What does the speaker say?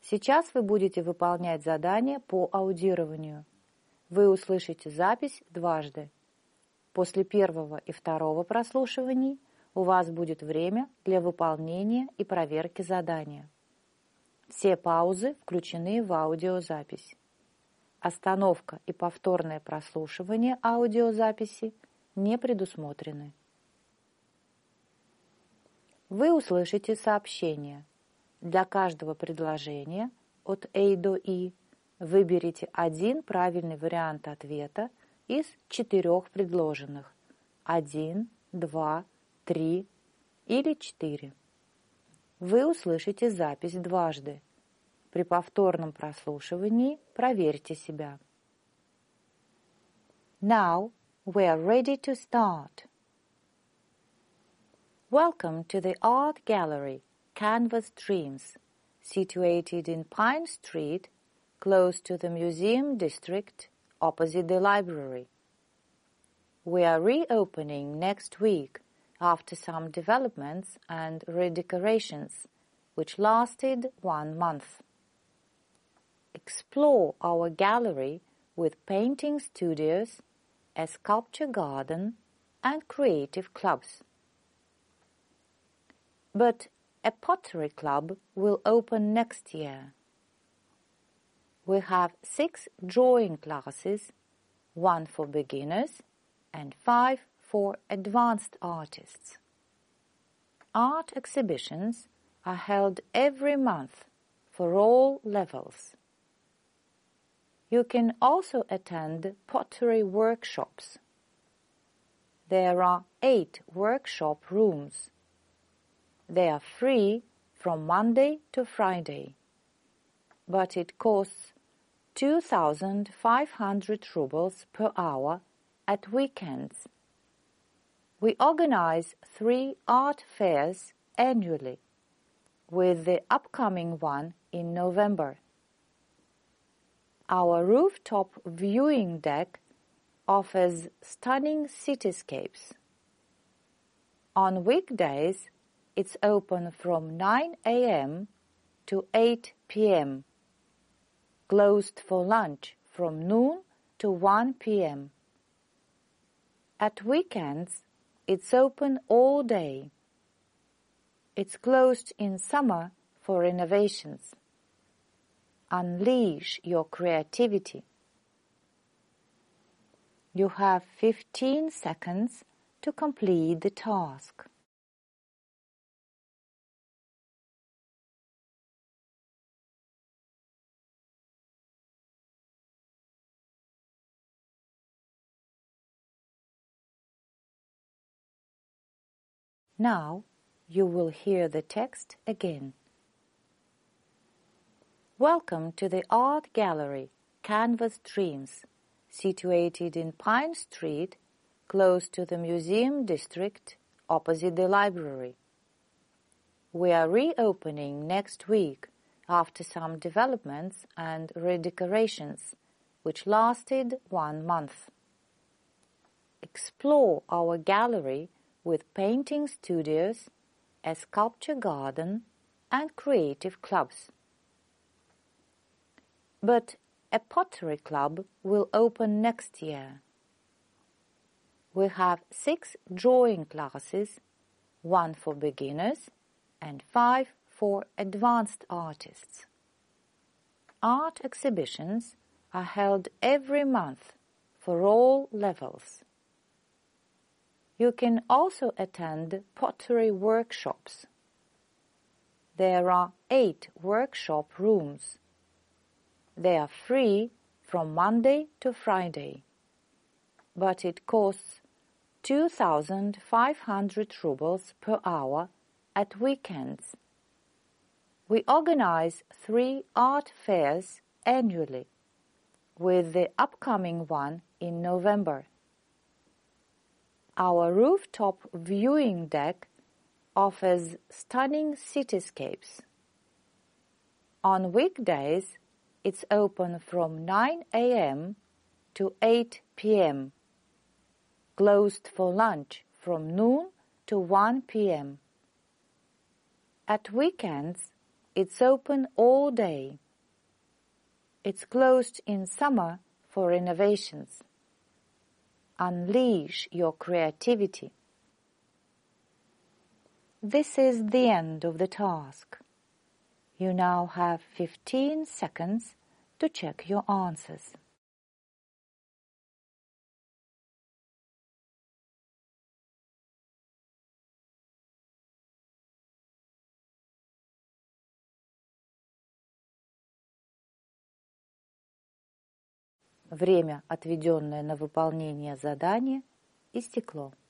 Сейчас вы будете выполнять задание по аудированию. Вы услышите запись дважды. После первого и второго прослушиваний у вас будет время для выполнения и проверки задания. Все паузы включены в аудиозапись. Остановка и повторное прослушивание аудиозаписи не предусмотрены. Вы услышите сообщение. Для каждого предложения от A до I выберите один правильный вариант ответа из 4 предложенных – 1, 2, 3 или 4. Вы услышите запись дважды. При повторном прослушивании проверьте себя. Now we are ready to start. Welcome to the Art Gallery, Canvas Dreams, situated in Pine Street, close to the Museum District, opposite the library. We are reopening next week after some developments and redecorations, which lasted 1 month. Explore our gallery with painting studios, a sculpture garden, and creative clubs. But a pottery club will open next year. We have 6 drawing classes, 1 for beginners and 5 for advanced artists. Art exhibitions are held every month for all levels. You can also attend pottery workshops. There are 8 workshop rooms. They are free from Monday to Friday, but it costs 2,500 rubles per hour at weekends. We organize 3 art fairs annually, with the upcoming one in November. Our rooftop viewing deck offers stunning cityscapes. On weekdays, it's open from 9 a.m. to 8 p.m., closed for lunch from noon to 1 p.m. At weekends, it's open all day. It's closed in summer for renovations. Unleash your creativity. You have 15 seconds to complete the task. Now you will hear the text again. Welcome to the Art Gallery, Canvas Dreams, situated in Pine Street, close to the Museum District, opposite the library. We are reopening next week after some developments and redecorations, which lasted 1 month. Explore our gallery with painting studios, a sculpture garden, and creative clubs. But a pottery club will open next year. We have 6 drawing classes, 1 for beginners and 5 for advanced artists. Art exhibitions are held every month for all levels. You can also attend pottery workshops. There are 8 workshop rooms. They are free from Monday to Friday, but it costs 2,500 rubles per hour at weekends. We organize 3 art fairs annually, with the upcoming one in November. Our rooftop viewing deck offers stunning cityscapes. On weekdays, it's open from 9 a.m. to 8 p.m., closed for lunch from noon to 1 p.m. At weekends, It's open all day. It's closed in summer for renovations. Unleash your creativity. This is the end of the task. You now have 15 seconds to check your answers. Время, отведенное на выполнение задания, истекло.